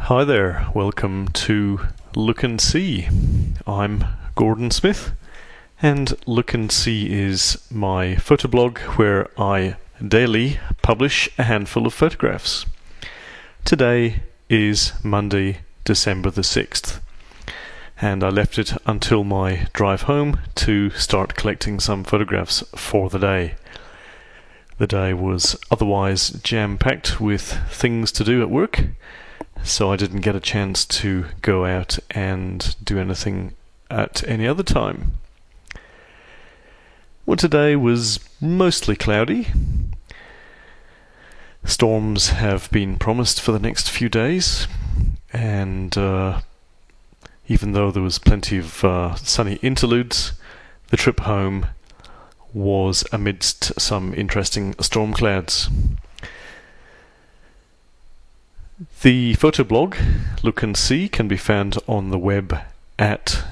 Hi there, welcome to Look and See. I'm Gordon Smith, and Look and See is my photoblog where I daily publish a handful of photographs. Today is Monday, December the 6th, and I left it until my drive home to start collecting some photographs for the day. The day was otherwise jam-packed with things to do at work, so I didn't get a chance to go out and do anything at any other time. Well, today was mostly cloudy. Storms have been promised for the next few days, and even though there was plenty of sunny interludes, the trip home was amidst some interesting storm clouds. The photoblog, Look and See, can be found on the web at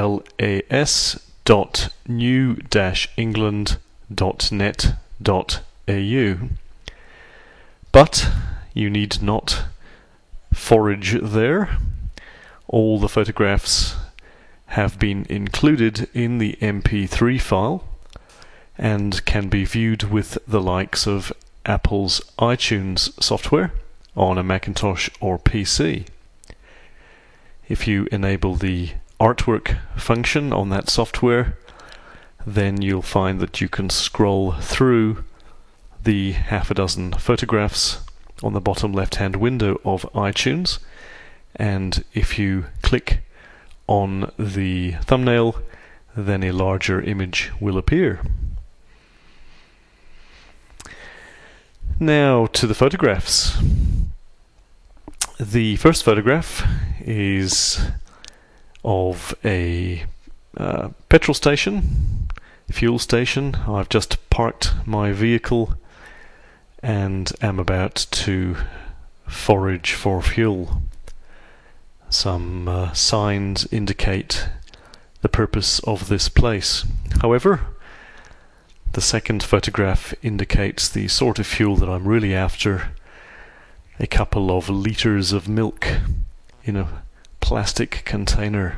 las.new-england.net.au. But you need not forage there. All the photographs have been included in the MP3 file and can be viewed with the likes of Apple's iTunes software on a Macintosh or PC. If you enable the artwork function on that software, then you'll find that you can scroll through the half a dozen photographs on the bottom left-hand window of iTunes, and if you click on the thumbnail, then a larger image will appear. Now to the photographs. The first photograph is of a petrol station, fuel station. I've just parked my vehicle and am about to forage for fuel. Some signs indicate the purpose of this place. However, the second photograph indicates the sort of fuel that I'm really after: a couple of litres of milk in a plastic container.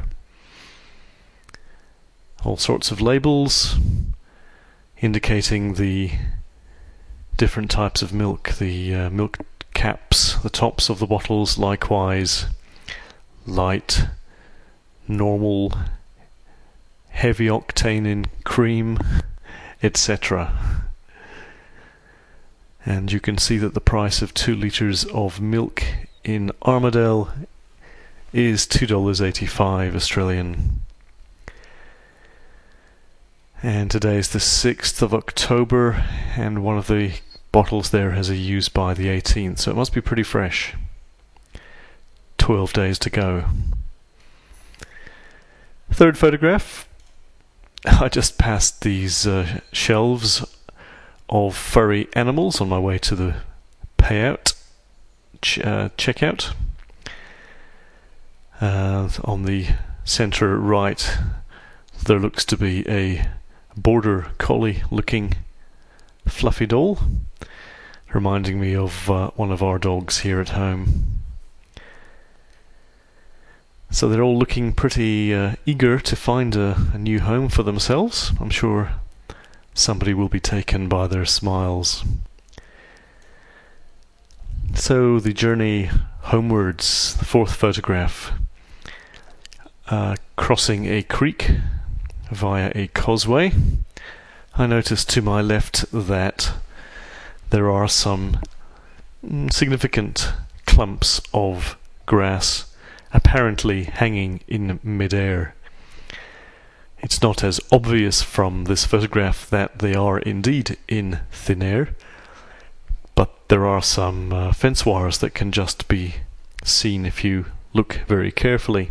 All sorts of labels indicating the different types of milk, the milk caps, the tops of the bottles, likewise light, normal, heavy octane in cream, etc. And you can see that the price of 2 litres of milk in Armadale is $2.85 Australian. And today is the 6th of October, and one of the bottles there has a use by the 18th, so it must be pretty fresh. 12 days to go. Third photograph. I just passed these shelves of furry animals on my way to the checkout. On the centre right, there looks to be a border collie looking fluffy doll, reminding me of one of our dogs here at home. So they're all looking pretty eager to find a new home for themselves. I'm sure somebody will be taken by their smiles. So the journey homewards, the fourth photograph, crossing a creek via a causeway. I noticed to my left that there are some significant clumps of grass apparently hanging in mid-air. It's not as obvious from this photograph that they are indeed in thin air, but there are some fence wires that can just be seen if you look very carefully.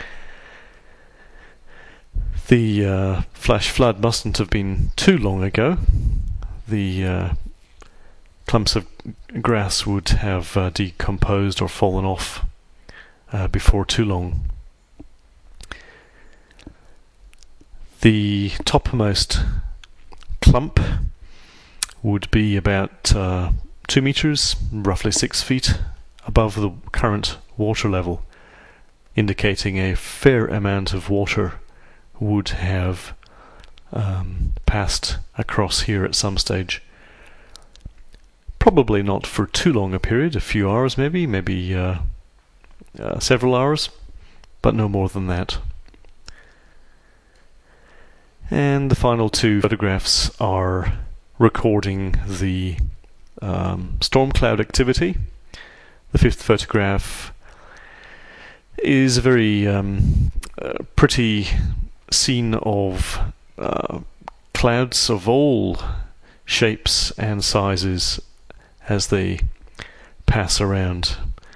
The flash flood mustn't have been too long ago. The clumps of grass would have decomposed or fallen off before too long. The topmost clump would be about 2 meters, roughly 6 feet above the current water level, indicating a fair amount of water would have passed across here at some stage. Probably not for too long a period, a few hours maybe several hours, but no more than that. And the final two photographs are recording the storm cloud activity. The fifth photograph is a very pretty scene of clouds of all shapes and sizes as they pass around.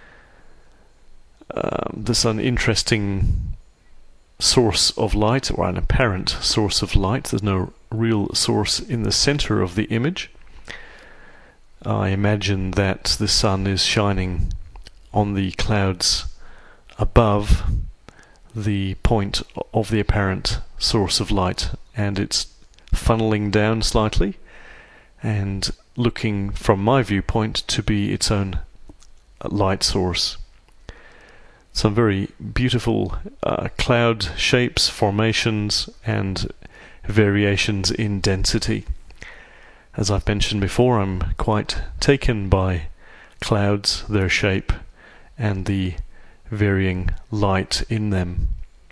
There's an interesting source of light, or an apparent source of light. There's no real source in the center of the image. I imagine that the sun is shining on the clouds above the point of the apparent source of light, and it's funneling down slightly and looking from my viewpoint to be its own light source. Some very beautiful cloud shapes, formations, and variations in density. As I've mentioned before, I'm quite taken by clouds, their shape, and the varying light in them.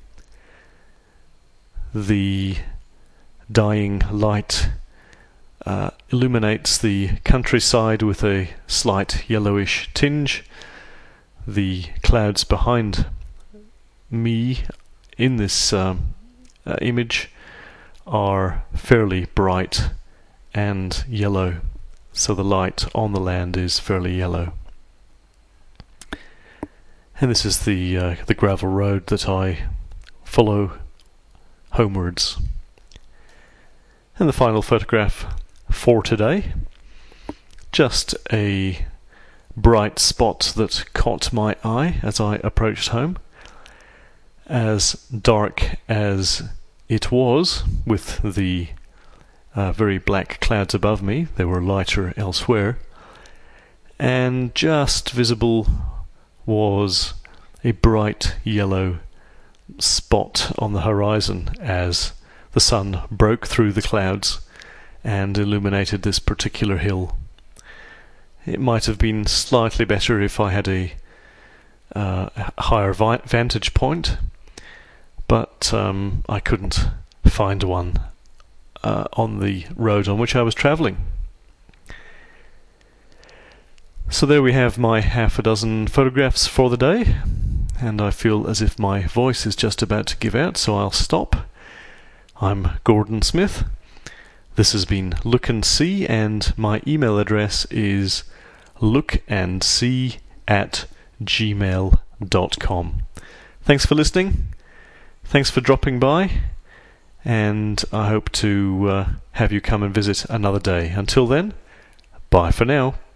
The dying light illuminates the countryside with a slight yellowish tinge. The clouds behind me in this image are fairly bright and yellow, so the light on the land is fairly yellow. And this is the gravel road that I follow homewards. And the final photograph for today, just a bright spot that caught my eye as I approached home. As dark as it was, with the very black clouds above me, they were lighter elsewhere, and just visible was a bright yellow spot on the horizon as the sun broke through the clouds and illuminated this particular hill. It might have been slightly better if I had a higher vantage point, but I couldn't find one on the road on which I was travelling. So there we have my half a dozen photographs for the day, and I feel as if my voice is just about to give out, so I'll stop. I'm Gordon Smith. This has been Look and See, and my email address is lookandsee@gmail.com. Thanks for listening. Thanks for dropping by, and I hope to have you come and visit another day. Until then, bye for now.